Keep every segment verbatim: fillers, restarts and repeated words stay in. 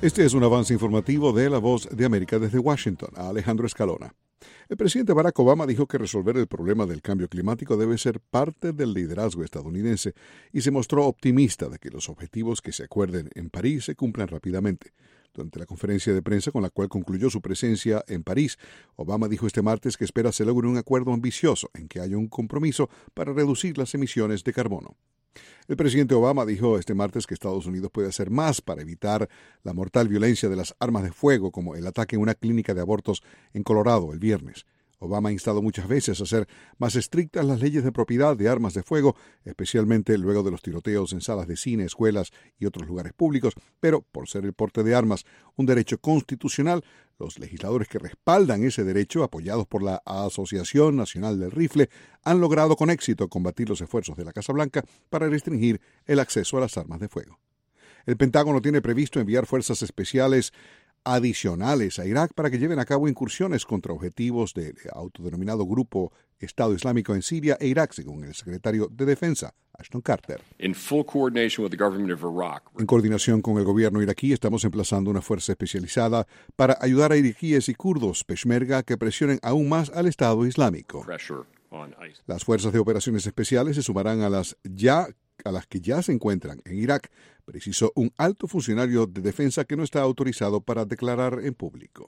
Este es un avance informativo de La Voz de América desde Washington, a Alejandro Escalona. El presidente Barack Obama dijo que resolver el problema del cambio climático debe ser parte del liderazgo estadounidense y se mostró optimista de que los objetivos que se acuerden en París se cumplan rápidamente. Durante la conferencia de prensa con la cual concluyó su presencia en París, Obama dijo este martes que espera se logre un acuerdo ambicioso en que haya un compromiso para reducir las emisiones de carbono. El presidente Obama dijo este martes que Estados Unidos puede hacer más para evitar la mortal violencia de las armas de fuego, como el ataque en una clínica de abortos en Colorado el viernes. Obama ha instado muchas veces a hacer más estrictas las leyes de propiedad de armas de fuego, especialmente luego de los tiroteos en salas de cine, escuelas y otros lugares públicos, pero por ser el porte de armas un derecho constitucional, los legisladores que respaldan ese derecho, apoyados por la Asociación Nacional del Rifle, han logrado con éxito combatir los esfuerzos de la Casa Blanca para restringir el acceso a las armas de fuego. El Pentágono tiene previsto enviar fuerzas especiales adicionales a Irak para que lleven a cabo incursiones contra objetivos del autodenominado Grupo Estado Islámico en Siria e Irak, según el secretario de Defensa, Ashton Carter. In full coordination with the government of Iraq. En coordinación con el gobierno iraquí, estamos emplazando una fuerza especializada para ayudar a iraquíes y kurdos peshmerga que presionen aún más al Estado Islámico. Las fuerzas de operaciones especiales se sumarán a las ya a las que ya se encuentran en Irak, precisó un alto funcionario de defensa que no está autorizado para declarar en público.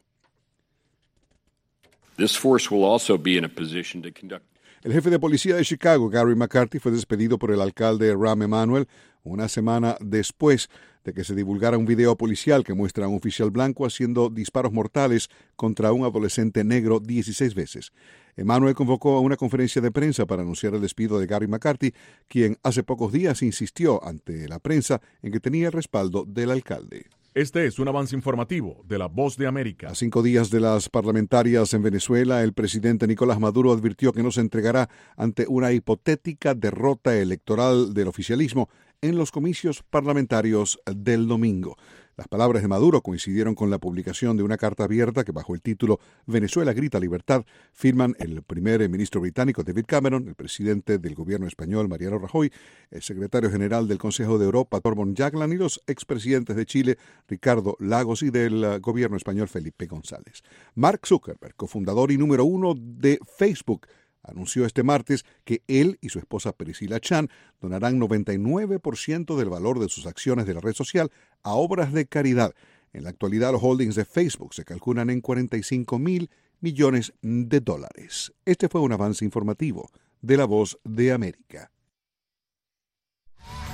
This force will also be in a position to conduct. El jefe de policía de Chicago, Gary McCarthy, fue despedido por el alcalde Rahm Emanuel una semana después de que se divulgara un video policial que muestra a un oficial blanco haciendo disparos mortales contra un adolescente negro dieciséis veces. Emanuel convocó a una conferencia de prensa para anunciar el despido de Gary McCarthy, quien hace pocos días insistió ante la prensa en que tenía el respaldo del alcalde. Este es un avance informativo de La Voz de América. A cinco días de las parlamentarias en Venezuela, el presidente Nicolás Maduro advirtió que no se entregará ante una hipotética derrota electoral del oficialismo en los comicios parlamentarios del domingo. Las palabras de Maduro coincidieron con la publicación de una carta abierta que, bajo el título Venezuela grita libertad, firman el primer ministro británico David Cameron, el presidente del gobierno español Mariano Rajoy, el secretario general del Consejo de Europa Thorbjørn Jagland y los expresidentes de Chile Ricardo Lagos y del gobierno español Felipe González. Mark Zuckerberg, cofundador y número uno de Facebook, anunció este martes que él y su esposa Priscilla Chan donarán noventa y nueve por ciento del valor de sus acciones de la red social a obras de caridad. En la actualidad, los holdings de Facebook se calculan en cuarenta y cinco mil millones de dólares. Este fue un avance informativo de La Voz de América.